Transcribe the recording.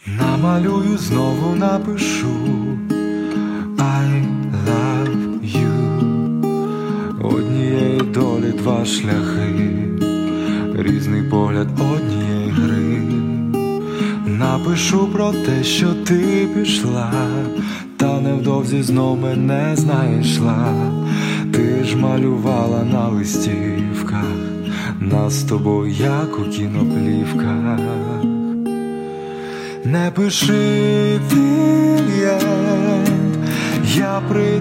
Намалюю, знову напишу I love you. Однієї долі два шляхи, різний погляд однієї гри. Напишу про те, що ти пішла, та невдовзі знов мене знайшла. Ти ж малювала на листівках нас з тобою, як у кіноплівках. Не пиши вільєнт, я прийду